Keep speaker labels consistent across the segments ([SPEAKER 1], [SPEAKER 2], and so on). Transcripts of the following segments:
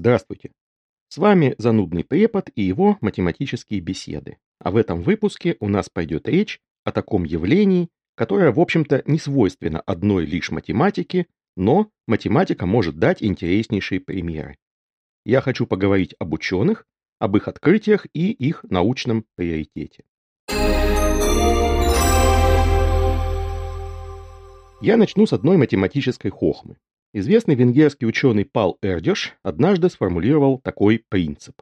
[SPEAKER 1] Здравствуйте! С вами занудный препод и его математические беседы. А в этом выпуске у нас пойдет речь о таком явлении, которое, в общем-то, не свойственно одной лишь математике, но математика может дать интереснейшие примеры. Я хочу поговорить об ученых, об их открытиях и их научном приоритете. Я начну с одной математической хохмы. Известный венгерский ученый Пал Эрдеш однажды сформулировал такой принцип.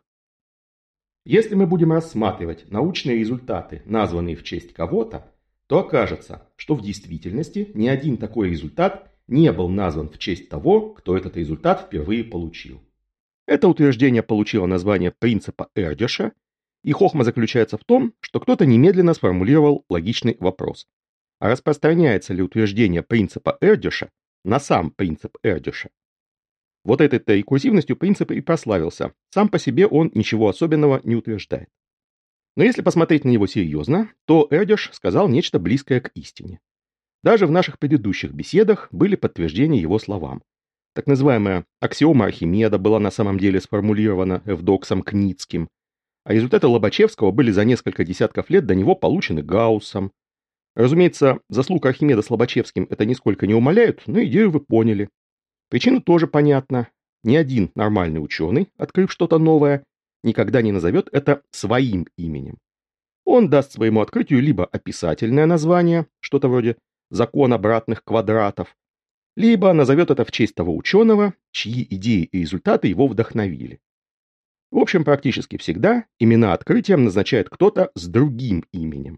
[SPEAKER 1] Если мы будем рассматривать научные результаты, названные в честь кого-то, то окажется, что в действительности ни один такой результат не был назван в честь того, кто этот результат впервые получил. Это утверждение получило название принципа Эрдеша, и хохма заключается в том, что кто-то немедленно сформулировал логичный вопрос. А распространяется ли утверждение принципа Эрдеша на сам принцип Эрдеша? Вот этой-то рекурсивностью принцип и прославился. Сам по себе он ничего особенного не утверждает. Но если посмотреть на него серьезно, то Эрдеш сказал нечто близкое к истине. Даже в наших предыдущих беседах были подтверждения его словам. Так называемая аксиома Архимеда была на самом деле сформулирована Эвдоксом Кницким, а результаты Лобачевского были за несколько десятков лет до него получены Гауссом. Разумеется, заслуг Архимеда с Лобачевским это нисколько не умаляют, но идею вы поняли. Причина тоже понятна. Ни один нормальный ученый, открыв что-то новое, никогда не назовет это своим именем. Он даст своему открытию либо описательное название, что-то вроде «закон обратных квадратов», либо назовет это в честь того ученого, чьи идеи и результаты его вдохновили. В общем, практически всегда имена открытиям назначает кто-то с другим именем.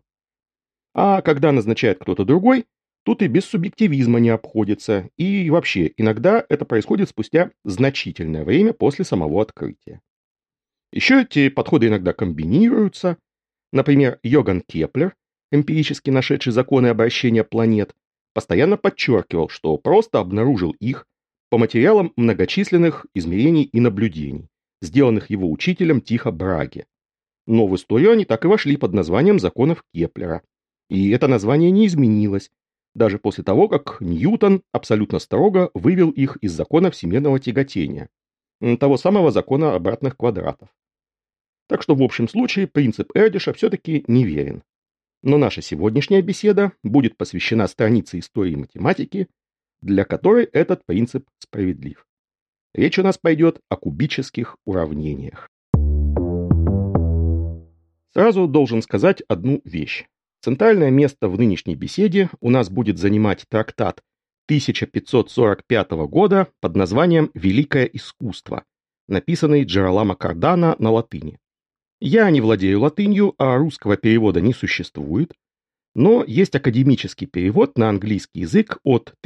[SPEAKER 1] А когда назначает кто-то другой, тут и без субъективизма не обходится, и вообще иногда это происходит спустя значительное время после самого открытия. Еще эти подходы иногда комбинируются. Например, Йоганн Кеплер, эмпирически нашедший законы обращения планет, постоянно подчеркивал, что просто обнаружил их по материалам многочисленных измерений и наблюдений, сделанных его учителем Тихо Браге. Но в историю они так и вошли под названием законов Кеплера. И это название не изменилось, даже после того, как Ньютон абсолютно строго вывел их из закона всемирного тяготения, того самого закона обратных квадратов. Так что в общем случае принцип Эрдеша все-таки неверен. Но наша сегодняшняя беседа будет посвящена странице истории математики, для которой этот принцип справедлив. Речь у нас пойдет о кубических уравнениях. Сразу должен сказать одну вещь. Центральное место в нынешней беседе у нас будет занимать трактат 1545 года под названием «Великое искусство», написанный Джероламо Кардано на латыни. Я не владею латынью, а русского перевода не существует, но есть академический перевод на английский язык от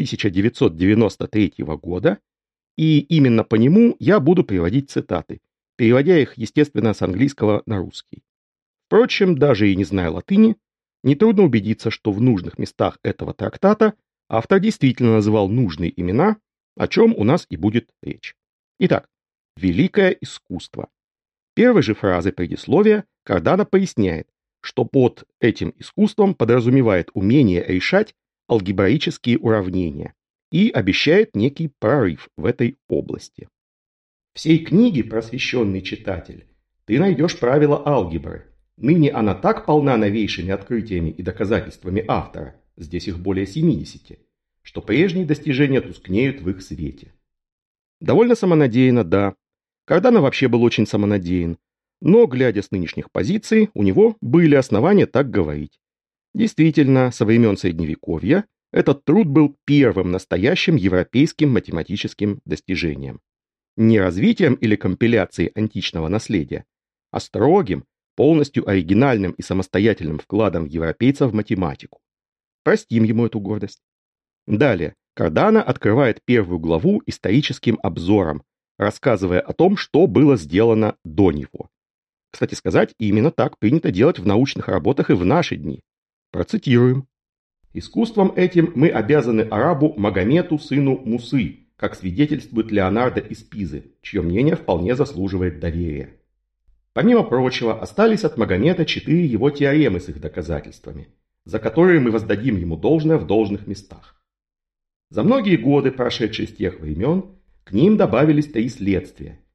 [SPEAKER 1] 1993 года, и именно по нему я буду приводить цитаты, переводя их, естественно, с английского на русский. Впрочем, даже и не зная латыни, нетрудно убедиться, что в нужных местах этого трактата автор действительно называл нужные имена, о чем у нас и будет речь. Итак, великое искусство. Первой же фразой предисловия Кардано поясняет, что под этим искусством подразумевает умение решать алгебраические уравнения и обещает некий прорыв в этой области. В сей книге, просвещенный читатель, ты найдешь правила алгебры. Ныне она так полна новейшими открытиями и доказательствами автора, здесь их более 70, что прежние достижения тускнеют в их свете. Довольно самонадеянно, да. Кардано вообще был очень самонадеян, но, глядя с нынешних позиций, у него были основания так говорить. Действительно, со времен Средневековья этот труд был первым настоящим европейским математическим достижением. Не развитием или компиляцией античного наследия, а строгим, полностью оригинальным и самостоятельным вкладом европейцев в математику. Простим ему эту гордость. Далее, Кардано открывает первую главу историческим обзором, рассказывая о том, что было сделано до него. Кстати сказать, именно так принято делать в научных работах и в наши дни. Процитируем. «Искусством этим мы обязаны арабу Магомету, сыну Мусы, как свидетельствует Леонардо из Пизы, чье мнение вполне заслуживает доверия. Помимо прочего, остались от Магомета 4 его теоремы с их доказательствами, за которые мы воздадим ему должное в должных местах. За многие годы, прошедшие с тех времен, к ним добавились 3 следствия.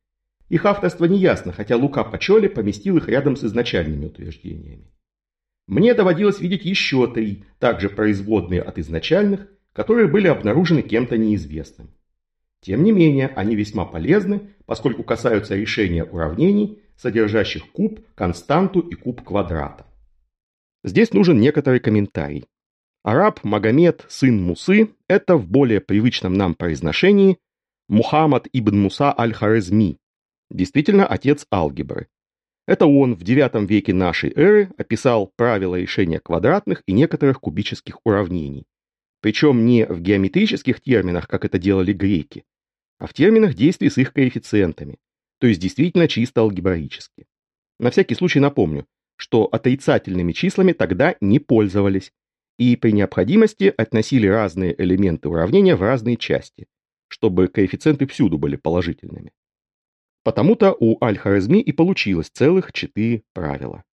[SPEAKER 1] Их авторство неясно, хотя Лука Пачоли поместил их рядом с изначальными утверждениями. Мне доводилось видеть еще 3, также производные от изначальных, которые были обнаружены кем-то неизвестным. Тем не менее, они весьма полезны, поскольку касаются решения уравнений, содержащих куб, константу и куб квадрата. Здесь нужен некоторый комментарий. Араб Магомед, сын Мусы, это в более привычном нам произношении Мухаммад ибн Муса аль-Хорезми, действительно отец алгебры. Это он в IX веке нашей эры описал правила решения квадратных и некоторых кубических уравнений. Причем не в геометрических терминах, как это делали греки, а в терминах действий с их коэффициентами, то есть действительно чисто алгебраически. На всякий случай напомню, что отрицательными числами тогда не пользовались, и при необходимости относили разные элементы уравнения в разные части, чтобы коэффициенты всюду были положительными. Потому-то у Аль-Хорезми и получилось целых 4 правила.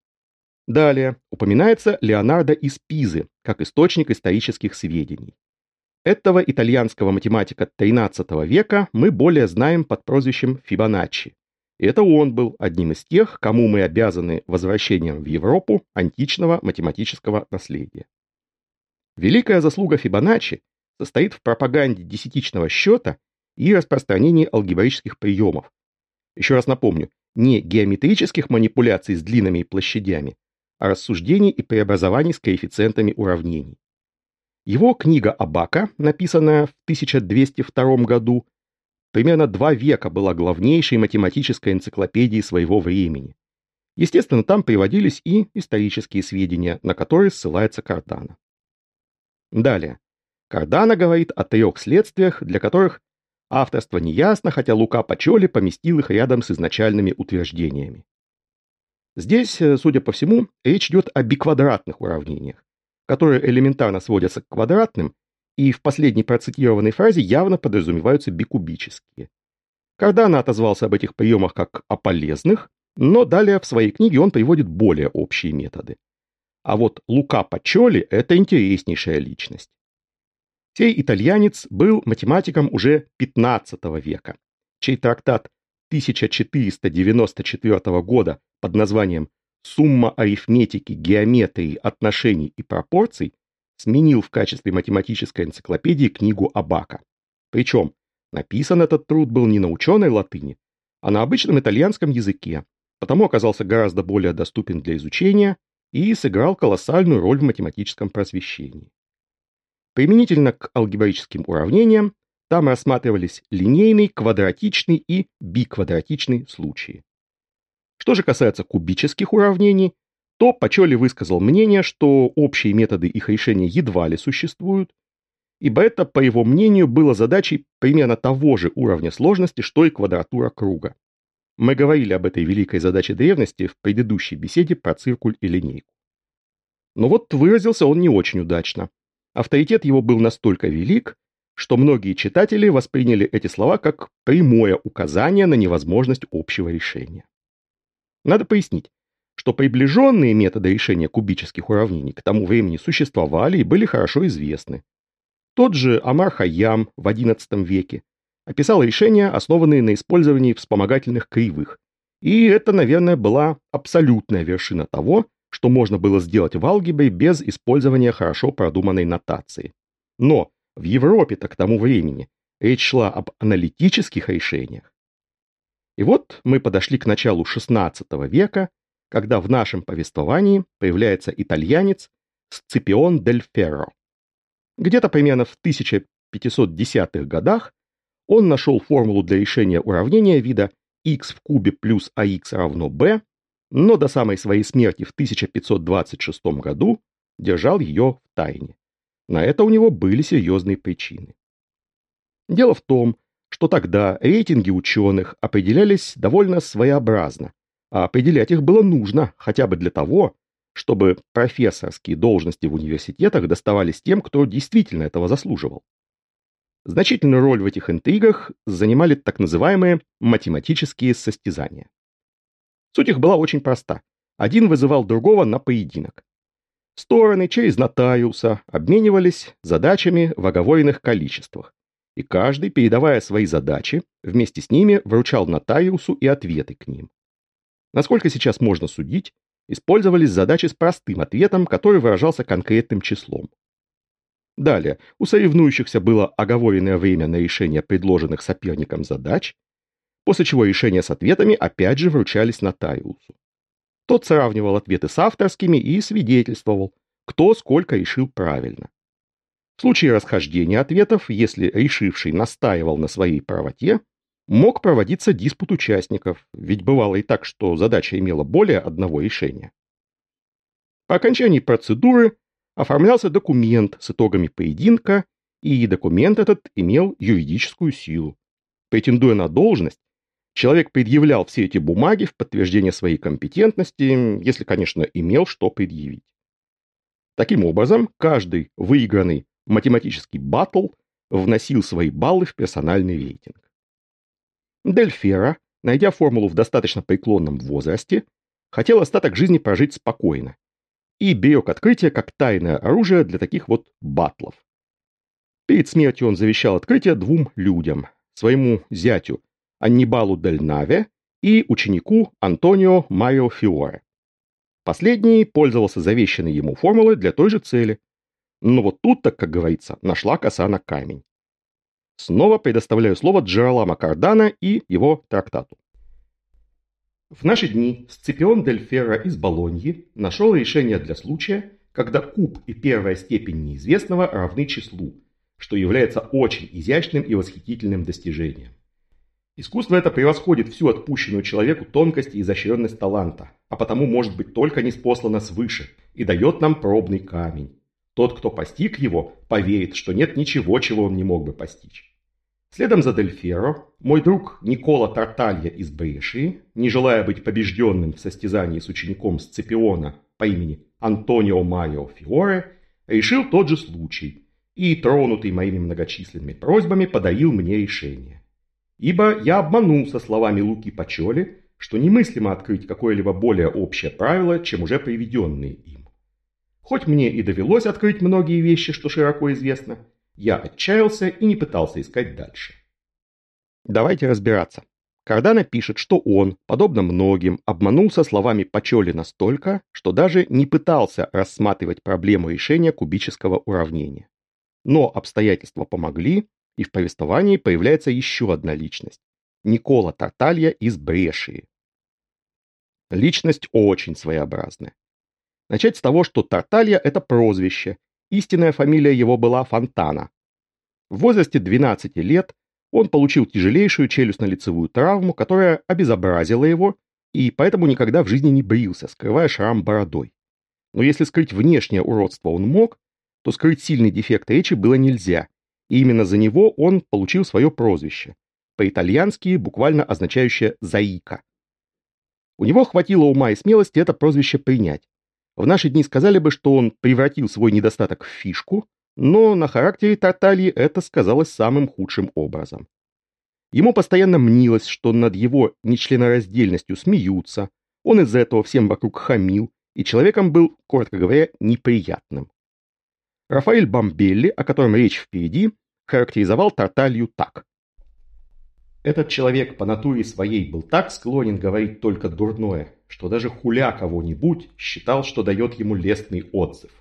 [SPEAKER 1] Далее упоминается Леонардо из Пизы как источник исторических сведений. Этого итальянского математика XIII века мы более знаем под прозвищем Фибоначчи. И это он был одним из тех, кому мы обязаны возвращением в Европу античного математического наследия. Великая заслуга Фибоначчи состоит в пропаганде десятичного счета и распространении алгебраических приемов. Еще раз напомню, не геометрических манипуляций с длинами и площадями, а рассуждений и преобразований с коэффициентами уравнений. Его книга Абака, написанная в 1202 году, примерно 2 века была главнейшей математической энциклопедией своего времени. Естественно, там приводились и исторические сведения, на которые ссылается Кардано. Далее. Кардано говорит о 3 следствиях, для которых авторство неясно, хотя Лука Пачоли поместил их рядом с изначальными утверждениями. Здесь, судя по всему, речь идет о биквадратных уравнениях, которые элементарно сводятся к квадратным, и в последней процитированной фразе явно подразумеваются бикубические. Кардано отозвался об этих приемах как о полезных, но далее в своей книге он приводит более общие методы. А вот Лука Пачоли – это интереснейшая личность. Сей итальянец был математиком уже XV века, чей трактат 1494 года под названием «Сумма арифметики, геометрии, отношений и пропорций» сменил в качестве математической энциклопедии книгу Абака. Причем написан этот труд был не на ученой латыни, а на обычном итальянском языке, потому оказался гораздо более доступен для изучения и сыграл колоссальную роль в математическом просвещении. Применительно к алгебраическим уравнениям там рассматривались линейный, квадратичный и биквадратичный случаи. Что же касается кубических уравнений, то Пачоли высказал мнение, что общие методы их решения едва ли существуют, ибо это, по его мнению, было задачей примерно того же уровня сложности, что и квадратура круга. Мы говорили об этой великой задаче древности в предыдущей беседе про циркуль и линейку. Но вот выразился он не очень удачно. Авторитет его был настолько велик, что многие читатели восприняли эти слова как прямое указание на невозможность общего решения. Надо пояснить, что приближенные методы решения кубических уравнений к тому времени существовали и были хорошо известны. Тот же Омар Хайям в XI веке описал решения, основанные на использовании вспомогательных кривых, и это, наверное, была абсолютная вершина того, что можно было сделать в алгебре без использования хорошо продуманной нотации. Но в Европе-то к тому времени речь шла об аналитических решениях. И вот мы подошли к началу XVI века, когда в нашем повествовании появляется итальянец Сципион дель Ферро. Где-то примерно в 1510-х годах он нашел формулу для решения уравнения вида x в кубе плюс ax равно b, но до самой своей смерти в 1526 году держал ее в тайне. На это у него были серьезные причины. Дело в том, что тогда рейтинги ученых определялись довольно своеобразно, а определять их было нужно хотя бы для того, чтобы профессорские должности в университетах доставались тем, кто действительно этого заслуживал. Значительную роль в этих интригах занимали так называемые математические состязания. Суть их была очень проста. Один вызывал другого на поединок. Стороны через нотариуса обменивались задачами в оговоренных количествах, и каждый, передавая свои задачи, вместе с ними вручал нотариусу и ответы к ним. Насколько сейчас можно судить, использовались задачи с простым ответом, который выражался конкретным числом. Далее, у соревнующихся было оговоренное время на решение предложенных соперником задач, после чего решения с ответами опять же вручались нотариусу. Тот сравнивал ответы с авторскими и свидетельствовал, кто сколько решил правильно. В случае расхождения ответов, если решивший настаивал на своей правоте, мог проводиться диспут участников, ведь бывало и так, что задача имела более одного решения. По окончании процедуры оформлялся документ с итогами поединка, и документ этот имел юридическую силу. Претендуя на должность, человек предъявлял все эти бумаги в подтверждение своей компетентности, если, конечно, имел что предъявить. Таким образом, каждый выигранный математический баттл вносил свои баллы в персональный рейтинг. Дель Ферро, найдя формулу в достаточно преклонном возрасте, хотел остаток жизни прожить спокойно и берег открытие как тайное оружие для таких вот баттлов. Перед смертью он завещал открытие двум людям, своему зятю Аннибалу дель Наве и ученику Антонио Марио Фиоре. Последний пользовался завещанной ему формулой для той же цели, но вот тут-то, как говорится, нашла коса на камень. Снова предоставляю слово Джероламо Кардано и его трактату. В наши дни Сципион дель Ферро из Болоньи нашел решение для случая, когда куб и первая степень неизвестного равны числу, что является очень изящным и восхитительным достижением. Искусство это превосходит всю отпущенную человеку тонкость и изощренность таланта, а потому может быть только ниспослано свыше и дает нам пробный камень. Тот, кто постиг его, поверит, что нет ничего, чего он не мог бы постичь. Следом за Дель Ферро, мой друг Никола Тарталья из Брешии, не желая быть побежденным в состязании с учеником Сципиона по имени Антонио Марио Фиоре, решил тот же случай и, тронутый моими многочисленными просьбами, подарил мне решение. Ибо я обманулся словами Луки Пачоли, что немыслимо открыть какое-либо более общее правило, чем уже приведенные им. Хоть мне и довелось открыть многие вещи, что широко известно, я отчаялся и не пытался искать дальше. Давайте разбираться. Кардано пишет, что он, подобно многим, обманулся словами Пачоли настолько, что даже не пытался рассматривать проблему решения кубического уравнения. Но обстоятельства помогли, и в повествовании появляется еще одна личность – Никола Тарталья из Брешии. Личность очень своеобразная. Начать с того, что Тарталья – это прозвище, истинная фамилия его была Фонтана. В возрасте 12 лет он получил тяжелейшую челюстно-лицевую травму, которая обезобразила его, и поэтому никогда в жизни не брился, скрывая шрам бородой. Но если скрыть внешнее уродство он мог, то скрыть сильный дефект речи было нельзя, и именно за него он получил свое прозвище, по-итальянски буквально означающее «заика». У него хватило ума и смелости это прозвище принять. В наши дни сказали бы, что он превратил свой недостаток в фишку, но на характере Тартальи это сказалось самым худшим образом. Ему постоянно мнилось, что над его нечленораздельностью смеются, он из-за этого всем вокруг хамил, и человеком был, коротко говоря, неприятным. Рафаэль Бомбелли, о котором речь впереди, характеризовал Тарталью так. Этот человек по натуре своей был так склонен говорить только дурное, что даже хуля кого-нибудь считал, что дает ему лестный отзыв.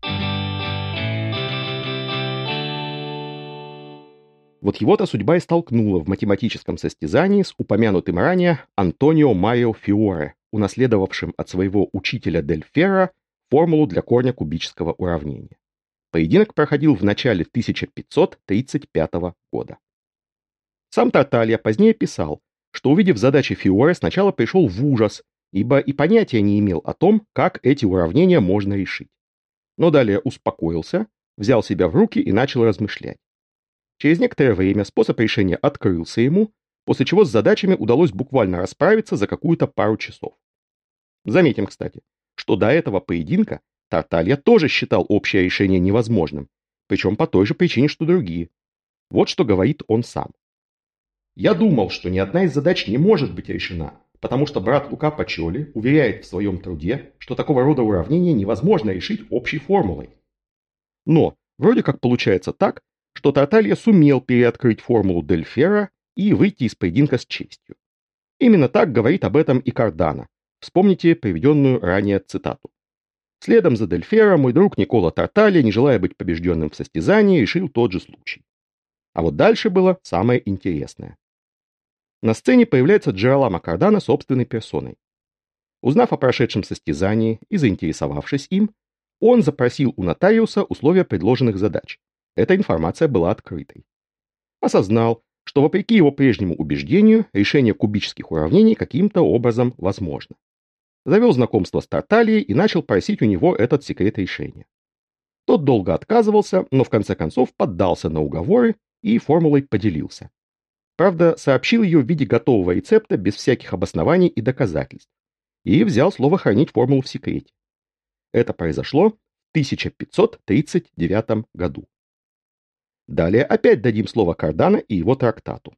[SPEAKER 1] Вот его-то судьба и столкнула в математическом состязании с упомянутым ранее Антонио Марио Фиоре, унаследовавшим от своего учителя Дель Ферро формулу для корня кубического уравнения. Поединок проходил в начале 1535 года. Сам Тарталья позднее писал, что, увидев задачи Фиоре, сначала пришел в ужас, ибо и понятия не имел о том, как эти уравнения можно решить. Но далее успокоился, взял себя в руки и начал размышлять. Через некоторое время способ решения открылся ему, после чего с задачами удалось буквально расправиться за какую-то пару часов. Заметим, кстати, что до этого поединка Тарталья тоже считал общее решение невозможным, причем по той же причине, что другие. Вот что говорит он сам. «Я думал, что ни одна из задач не может быть решена, потому что брат Лука Пачоли уверяет в своем труде, что такого рода уравнения невозможно решить общей формулой. Но вроде как получается так, что Тарталья сумел переоткрыть формулу Дельфера и выйти из поединка с честью. Именно так говорит об этом и Кардано. Вспомните приведенную ранее цитату. Следом за Дельфера мой друг Никола Тарталья, не желая быть побежденным в состязании, решил тот же случай. А вот дальше было самое интересное. На сцене появляется Джероламо Кардано собственной персоной. Узнав о прошедшем состязании и заинтересовавшись им, он запросил у нотариуса условия предложенных задач. Эта информация была открытой. Осознал, что вопреки его прежнему убеждению, решение кубических уравнений каким-то образом возможно. Завел знакомство с Тартальей и начал просить у него этот секрет решения. Тот долго отказывался, но в конце концов поддался на уговоры и формулой поделился. Правда, сообщил ее в виде готового рецепта без всяких обоснований и доказательств. И взял слово хранить формулу в секрете. Это произошло в 1539 году. Далее опять дадим слово Кардано и его трактату.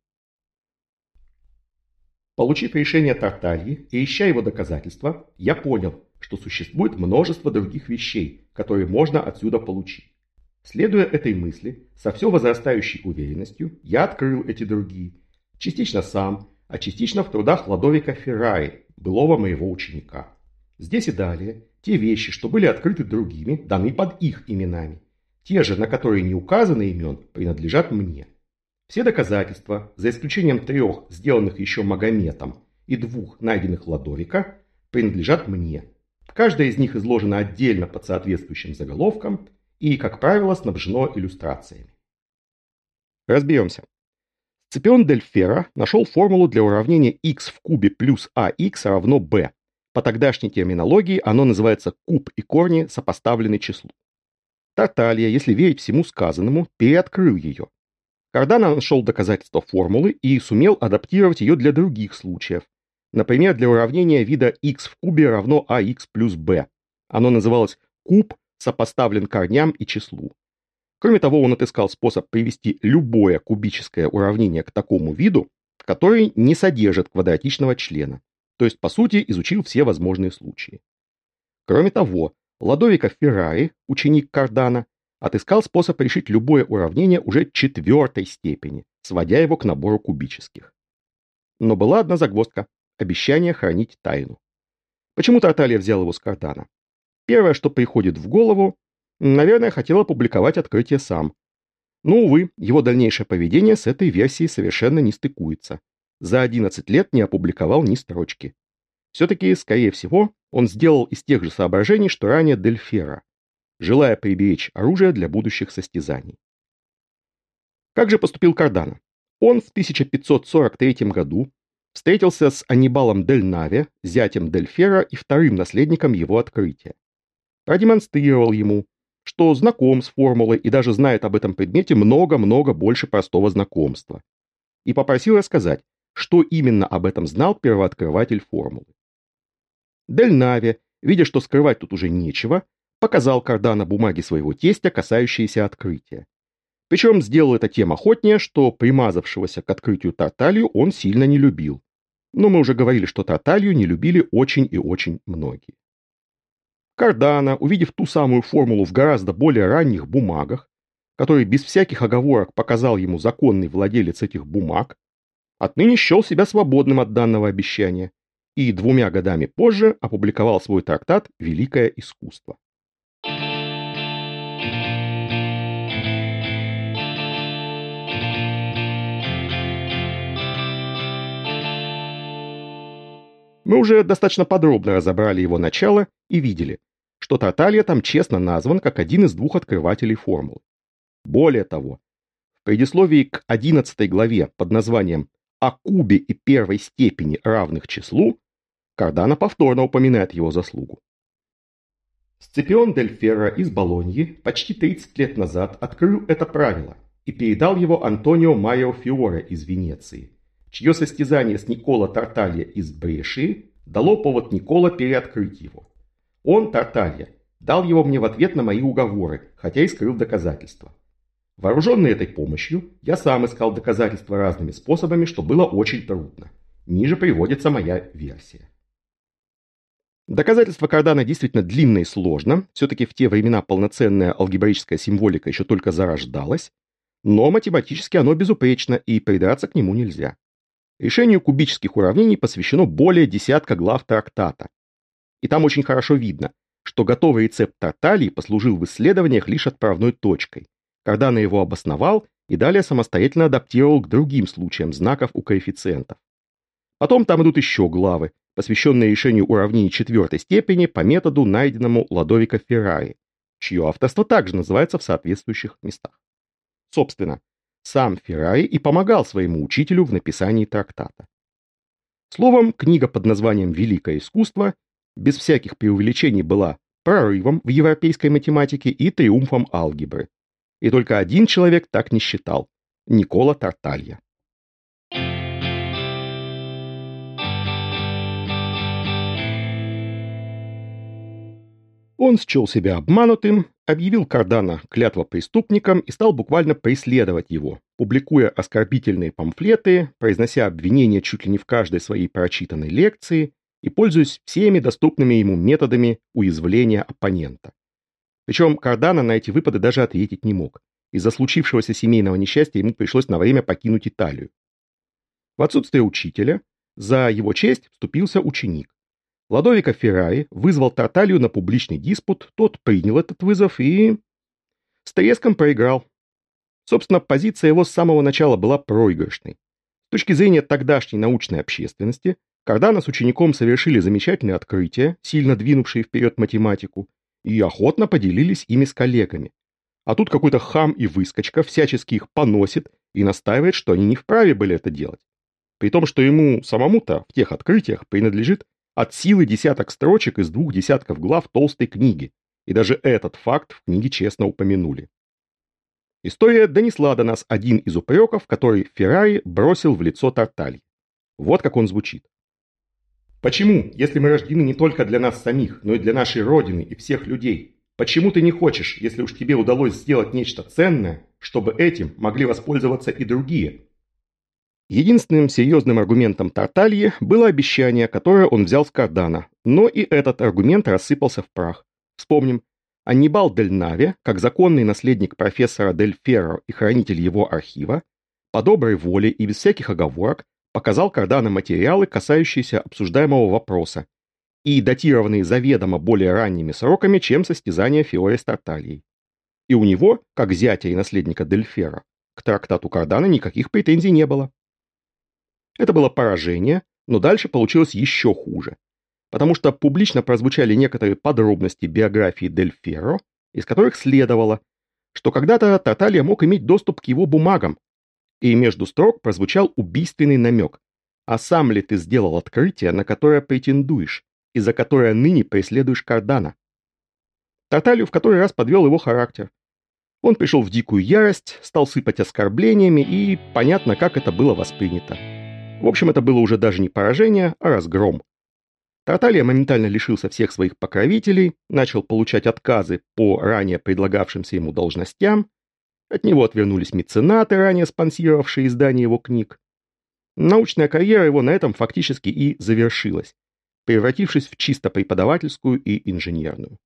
[SPEAKER 1] Получив решение Тартальи и ища его доказательства, я понял, что существует множество других вещей, которые можно отсюда получить. Следуя этой мысли, со все возрастающей уверенностью, я открыл эти другие, частично сам, а частично в трудах Лодовико Феррари, былого моего ученика. Здесь и далее, те вещи, что были открыты другими, даны под их именами. Те же, на которые не указано имен, принадлежат мне. Все доказательства, за исключением 3, сделанных еще Магометом, и 2, найденных Лодовико, принадлежат мне. Каждая из них изложена отдельно под соответствующим заголовком и, как правило, снабжено иллюстрациями. Разберемся. Сципион дель Ферро нашел формулу для уравнения x в кубе плюс ax равно b. По тогдашней терминологии оно называется куб и корни, сопоставлены числу. Тарталья, если верить всему сказанному, переоткрыл ее. Кардано нашел доказательства формулы и сумел адаптировать ее для других случаев. Например, для уравнения вида x в кубе равно ax плюс b. Оно называлось куб сопоставлен корням и числу. Кроме того, он отыскал способ привести любое кубическое уравнение к такому виду, который не содержит квадратичного члена. То есть, по сути, изучил все возможные случаи. Кроме того, Лодовико Феррари, ученик Кардано, отыскал способ решить любое уравнение уже 4-й степени, сводя его к набору кубических. Но была одна загвоздка – обещание хранить тайну. Почему Тарталья взял его с Кардано? Первое, что приходит в голову, наверное, хотел опубликовать открытие сам. Но, увы, его дальнейшее поведение с этой версией совершенно не стыкуется. За 11 лет не опубликовал ни строчки. Все-таки, скорее всего, он сделал из тех же соображений, что ранее дель Ферро, желая приберечь оружие для будущих состязаний. Как же поступил Кардано? Он в 1543 году встретился с Аннибалом дель Наве, зятем дель Ферро и вторым наследником его открытия. Продемонстрировал ему, что знаком с формулой и даже знает об этом предмете много-много больше простого знакомства. И попросил рассказать, что именно об этом знал первооткрыватель формулы. Дель Наве, видя, что скрывать тут уже нечего, показал Кардано бумаги своего тестя, касающиеся открытия. Причем сделал это тем охотнее, что примазавшегося к открытию Тарталью он сильно не любил. Но мы уже говорили, что Тарталью не любили очень и очень многие. Кардано, увидев ту самую формулу в гораздо более ранних бумагах, который без всяких оговорок показал ему законный владелец этих бумаг, отныне счел себя свободным от данного обещания и 2 годами позже опубликовал свой трактат «Великое искусство». Мы уже достаточно подробно разобрали его начало и видели, что Тарталья там честно назван как один из 2 открывателей формулы. Более того, в предисловии к 11 главе под названием «О кубе и первой степени равных числу» Кардано повторно упоминает его заслугу. Сципион дель Ферро из Болоньи почти 30 лет назад открыл это правило и передал его Антонио Марио Фиоре из Венеции, чье состязание с Никола Тарталья из Брешии дало повод Никола переоткрыть его. Он, Тарталья, дал его мне в ответ на мои уговоры, хотя и скрыл доказательства. Вооруженный этой помощью, я сам искал доказательства разными способами, что было очень трудно. Ниже приводится моя версия. Доказательство Кардано действительно длинно и сложно, все-таки в те времена полноценная алгебраическая символика еще только зарождалась, Но математически оно безупречно, и придраться к нему нельзя. Решению кубических уравнений посвящено более десятка глав трактата. И там очень хорошо видно, что готовый рецепт Тартальи послужил в исследованиях лишь отправной точкой. Кардано его обосновал и далее самостоятельно адаптировал к другим случаям знаков у коэффициентов. Потом там идут еще главы, посвященные решению уравнений четвертой степени по методу, найденному Лодовико Феррари, чье авторство также называется в соответствующих местах. Собственно, сам Феррари и помогал своему учителю в написании трактата. Словом, книга под названием «Великое искусство» без всяких преувеличений была прорывом в европейской математике и триумфом алгебры. И только один человек так не считал – Никколо Тарталья. Он счел себя обманутым, объявил Кардано клятвопреступником и стал буквально преследовать его, публикуя оскорбительные памфлеты, произнося обвинения чуть ли не в каждой своей прочитанной лекции и пользуясь всеми доступными ему методами уязвления оппонента. Причем Кардано на эти выпады даже ответить не мог. Из-за случившегося семейного несчастья ему пришлось на время покинуть Италию. В отсутствие учителя за его честь вступился ученик. Лодовико Феррари вызвал Тарталью на публичный диспут, тот принял этот вызов и с треском проиграл. Собственно, позиция его с самого начала была проигрышной. С точки зрения тогдашней научной общественности, Кардано с учеником совершили замечательные открытия, сильно двинувшие вперед математику, и охотно поделились ими с коллегами. А тут какой-то хам и выскочка всячески их поносит и настаивает, что они не вправе были это делать. При том, что ему самому-то в тех открытиях принадлежит от силы десяток строчек из 2 десятков глав толстой книги, и даже этот факт в книге честно упомянули. История донесла до нас один из упреков, который Феррари бросил в лицо Тартальи. Вот как он звучит. «Почему, если мы рождены не только для нас самих, но и для нашей Родины и всех людей, почему ты не хочешь, если уж тебе удалось сделать нечто ценное, чтобы этим могли воспользоваться и другие?» Единственным серьезным аргументом Тартальи было обещание, которое он взял с Кардано, но и этот аргумент рассыпался в прах. Вспомним, Аннибал дель Наве, как законный наследник профессора дель Ферро и хранитель его архива, по доброй воле и без всяких оговорок показал Кардано материалы, касающиеся обсуждаемого вопроса, и датированные заведомо более ранними сроками, чем состязание Фиоре с Тартальей. И у него, как зятя и наследника дель Ферро, к трактату Кардано никаких претензий не было. Это было поражение, но дальше получилось еще хуже, потому что публично прозвучали некоторые подробности биографии дель Ферро, из которых следовало, что когда-то Тарталья мог иметь доступ к его бумагам, и между строк прозвучал убийственный намек: «А сам ли ты сделал открытие, на которое претендуешь, и за которое ныне преследуешь Кардано?» Тарталью в который раз подвел его характер. Он пришел в дикую ярость, стал сыпать оскорблениями, и понятно, как это было воспринято. В общем, это было уже даже не поражение, а разгром. Тарталья моментально лишился всех своих покровителей, начал получать отказы по ранее предлагавшимся ему должностям, от него отвернулись меценаты, ранее спонсировавшие издание его книг. Научная карьера его на этом фактически и завершилась, превратившись в чисто преподавательскую и инженерную.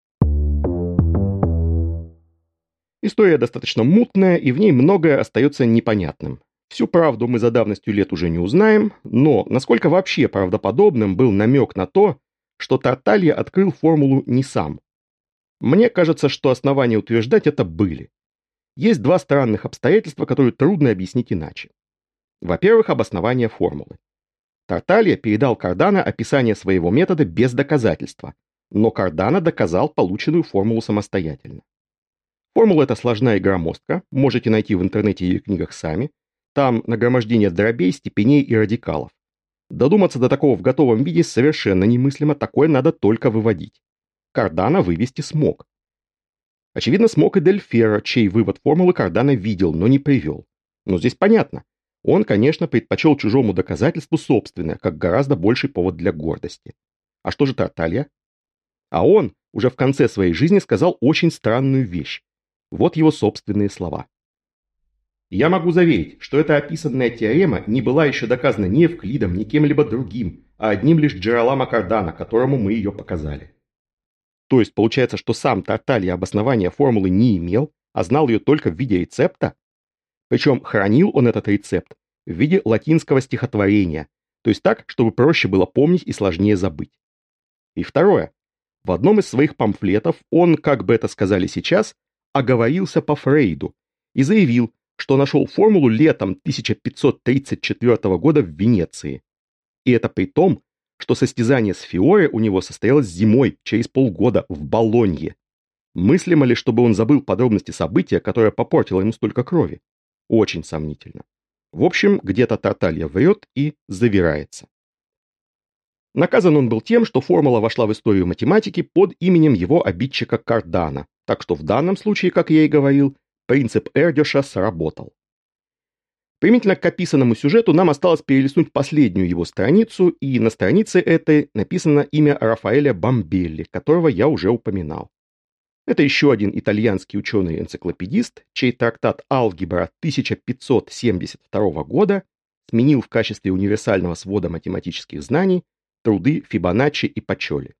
[SPEAKER 1] История достаточно мутная, и в ней многое остается непонятным. Всю правду мы за давностью лет уже не узнаем, но насколько вообще правдоподобным был намек на то, что Тарталья открыл формулу не сам? Мне кажется, что основания утверждать это были. Есть два странных обстоятельства, которые трудно объяснить иначе. Во-первых, обоснование формулы. Тарталья передал Кардано описание своего метода без доказательства, но Кардано доказал полученную формулу самостоятельно. Формула эта сложна и громоздка, можете найти в интернете или книгах сами. Там нагромождение дробей, степеней и радикалов. Додуматься до такого в готовом виде совершенно немыслимо, такое надо только выводить. Кардано вывести смог. Очевидно, смог и дель Ферро, чей вывод формулы Кардано видел, но не привел. Но здесь понятно. Он, конечно, предпочел чужому доказательству собственное, как гораздо больший повод для гордости. А что же Тарталья? А он уже в конце своей жизни сказал очень странную вещь. Вот его собственные слова. «Я могу заверить, что эта описанная теорема не была еще доказана ни Евклидом, ни кем-либо другим, а одним лишь Джероламо Кардано, которому мы ее показали». То есть получается, что сам Тарталья обоснования формулы не имел, а знал ее только в виде рецепта? Причем хранил он этот рецепт в виде латинского стихотворения, то есть так, чтобы проще было помнить и сложнее забыть. И второе. В одном из своих памфлетов он, как бы это сказали сейчас, оговорился по Фрейду и заявил, что нашел формулу летом 1534 года в Венеции. И это при том, что состязание с Фиоре у него состоялось зимой, через полгода, в Болонье. Мыслимо ли, чтобы он забыл подробности события, которое попортило ему столько крови? Очень сомнительно. В общем, где-то Тарталья врет и завирается. Наказан он был тем, что формула вошла в историю математики под именем его обидчика Кардана, так что в данном случае, как я и говорил, принцип Эрдёша сработал. Примительно к описанному сюжету нам осталось перелистнуть последнюю его страницу, и на странице этой написано имя Рафаэля Бомбелли, которого я уже упоминал. Это еще один итальянский ученый-энциклопедист, чей трактат «Алгебра» 1572 года сменил в качестве универсального свода математических знаний труды Фибоначчи и Пачоли.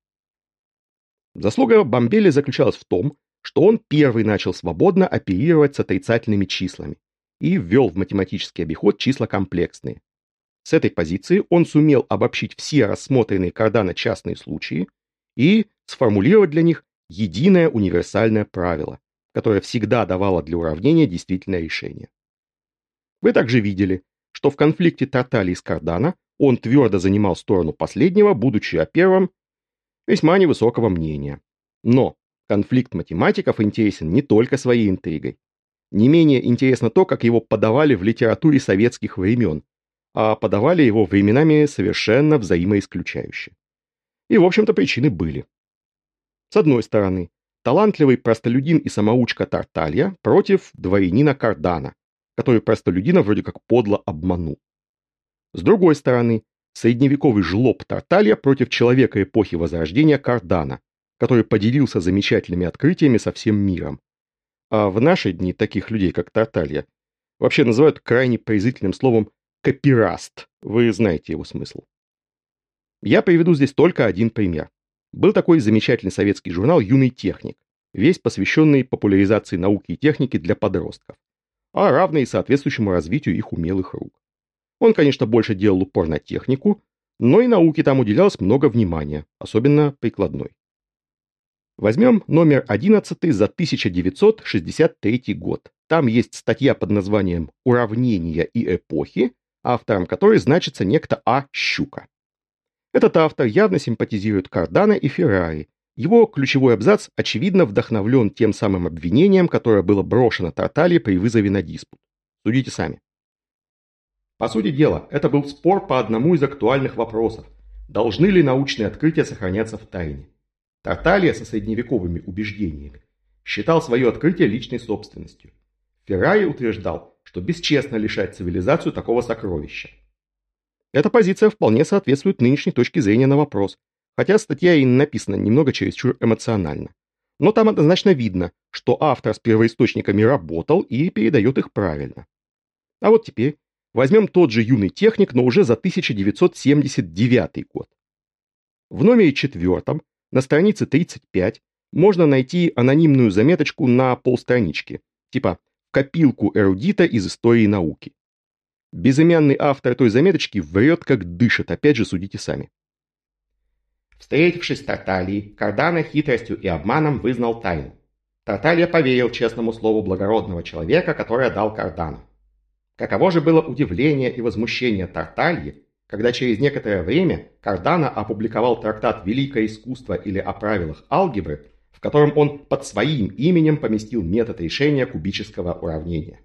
[SPEAKER 1] Заслуга Бомбелли заключалась в том, что он первый начал свободно оперировать с отрицательными числами и ввел в математический обиход числа комплексные. С этой позиции он сумел обобщить все рассмотренные Кардано частные случаи и сформулировать для них единое универсальное правило, которое всегда давало для уравнения действительное решение. Вы также видели, что в конфликте Тартальи с Кардано он твердо занимал сторону последнего, будучи о первом весьма невысокого мнения. Но конфликт математиков интересен не только своей интригой. Не менее интересно то, как его подавали в литературе советских времен, а подавали его временами совершенно взаимоисключающе. И, в общем-то, причины были. С одной стороны, талантливый простолюдин и самоучка Тарталья против дворянина Кардано, который простолюдина вроде как подло обманул. С другой стороны, средневековый жлоб Тарталья против человека эпохи Возрождения Кардано, который поделился замечательными открытиями со всем миром. А в наши дни таких людей, как Тарталья, вообще называют крайне презрительным словом «копираст». Вы знаете его смысл. Я приведу здесь только один пример. Был такой замечательный советский журнал «Юный техник», весь посвященный популяризации науки и техники для подростков, а равный и соответствующему развитию их умелых рук. Он, конечно, больше делал упор на технику, но и науке там уделялось много внимания, особенно прикладной. Возьмем номер 11 за 1963 год. Там есть статья под названием «Уравнения и эпохи», автором которой значится некто А. Щука. Этот автор явно симпатизирует Кардано и Феррари. Его ключевой абзац, очевидно, вдохновлен тем самым обвинением, которое было брошено Тарталье при вызове на диспут. Судите сами. По сути дела, это был спор по одному из актуальных вопросов. Должны ли научные открытия сохраняться в тайне? Тарталья со средневековыми убеждениями считал свое открытие личной собственностью. Феррари утверждал, что бесчестно лишать цивилизацию такого сокровища. Эта позиция вполне соответствует нынешней точке зрения на вопрос, хотя статья и написана немного чересчур эмоционально. Но там однозначно видно, что автор с первоисточниками работал и передает их правильно. А вот теперь возьмем тот же юный техник, но уже за 1979 год. В номере 4 на странице 35 можно найти анонимную заметочку на полстранички, типа «В копилку эрудита из истории науки». Безымянный автор той заметочки врет, как дышит, опять же судите сами. Встретившись с Тартальей, Кардано хитростью и обманом вызнал тайну. Тарталья поверил честному слову благородного человека, которое дал Кардано. Каково же было удивление и возмущение Тартальи, когда через некоторое время Кардано опубликовал трактат «Великое искусство» или о правилах алгебры, в котором он под своим именем поместил метод решения кубического уравнения.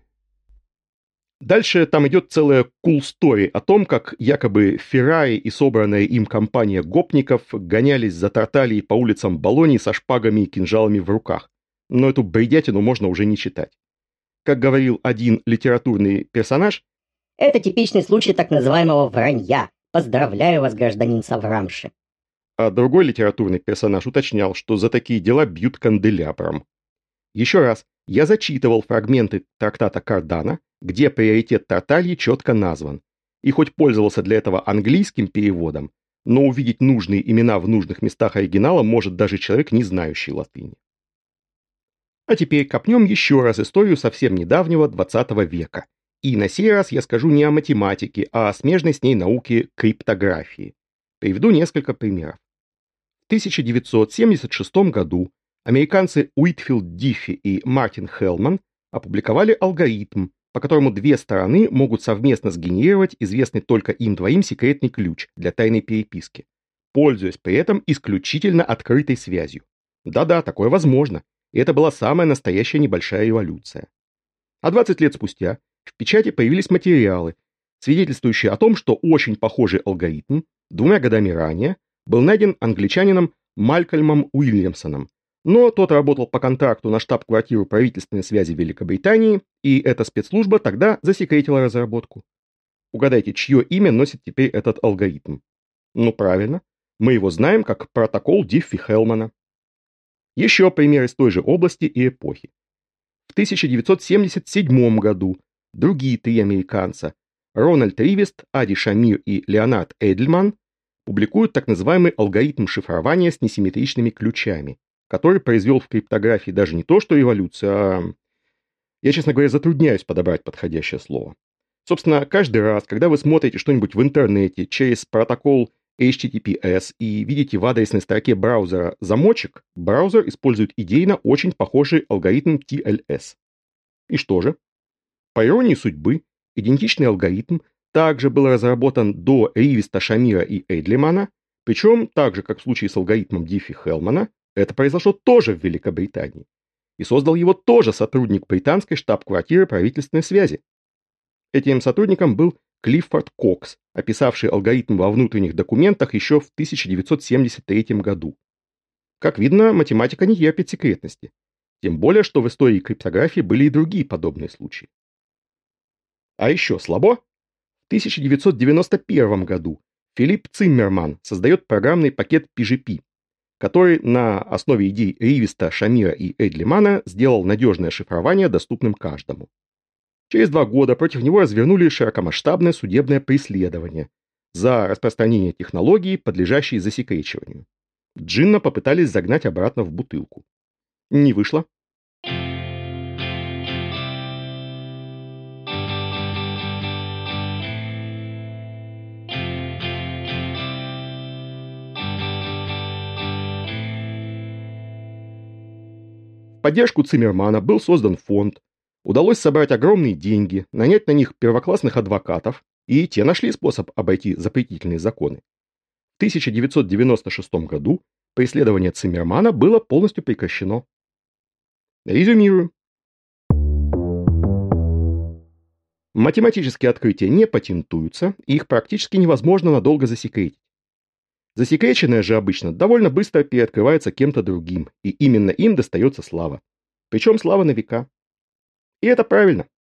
[SPEAKER 1] Дальше там идет целая cool story о том, как якобы Феррари и собранная им компания гопников гонялись за Тартальей по улицам Болоньи со шпагами и кинжалами в руках. Но эту бредятину можно уже не читать. Как говорил один литературный персонаж,
[SPEAKER 2] это типичный случай так называемого вранья. Поздравляю вас, гражданин Саврамши.
[SPEAKER 1] А другой литературный персонаж уточнял, что за такие дела бьют канделябром. Еще раз, я зачитывал фрагменты трактата Кардано, где приоритет Тартальи четко назван, и хоть пользовался для этого английским переводом, но увидеть нужные имена в нужных местах оригинала может даже человек, не знающий латыни. А теперь копнем еще раз историю совсем недавнего 20 века И на сей раз я скажу не о математике, а о смежной с ней науке криптографии. Приведу несколько примеров. В 1976 году американцы Уитфилд Диффи и Мартин Хеллман опубликовали алгоритм, по которому две стороны могут совместно сгенерировать известный только им двоим секретный ключ для тайной переписки, пользуясь при этом исключительно открытой связью. Да-да, такое возможно, и это была самая настоящая небольшая революция. А 20 лет спустя в печати появились материалы, свидетельствующие о том, что очень похожий алгоритм 2 годами ранее был найден англичанином Малькольмом Уильямсоном, но тот работал по контракту на штаб-квартиру правительственной связи Великобритании, и эта спецслужба тогда засекретила разработку. Угадайте, чье имя носит теперь этот алгоритм? Ну правильно, мы его знаем как протокол Диффи-Хеллмана. Еще пример из той же области и эпохи. В 1977 году другие 3 американца, Рональд Ривест, Ади Шамир и Леонард Эдельман, публикуют так называемый алгоритм шифрования с несимметричными ключами, который произвел в криптографии даже не то что революцию, а... Я, честно говоря, затрудняюсь подобрать подходящее слово. Собственно, каждый раз, когда вы смотрите что-нибудь в интернете через протокол HTTPS и видите в адресной строке браузера замочек, браузер использует идейно очень похожий алгоритм TLS. И что же? По иронии судьбы, идентичный алгоритм также был разработан до Ривеста, Шамира и Эдлимана, причем, так же как в случае с алгоритмом Диффи-Хеллмана, это произошло тоже в Великобритании. И создал его тоже сотрудник британской штаб-квартиры правительственной связи. Этим сотрудником был Клиффорд Кокс, описавший алгоритм во внутренних документах еще в 1973 году. Как видно, математика не терпит секретности. Тем более, что в истории криптографии были и другие подобные случаи. А еще слабо? В 1991 году Филипп Циммерман создает программный пакет PGP, который на основе идей Ривеста, Шамира и Эдлимана сделал надежное шифрование доступным каждому. Через 2 года против него развернули широкомасштабное судебное преследование за распространение технологии, подлежащей засекречиванию. Джинна попытались загнать обратно в бутылку. Не вышло. В поддержку Циммермана был создан фонд, удалось собрать огромные деньги, нанять на них первоклассных адвокатов, и те нашли способ обойти запретительные законы. В 1996 году преследование Циммермана было полностью прекращено. Резюмирую. Математические открытия не патентуются, и их практически невозможно надолго засекретить. Засекреченное же обычно довольно быстро переоткрывается кем-то другим, и именно им достается слава. Причем слава на века. И это правильно.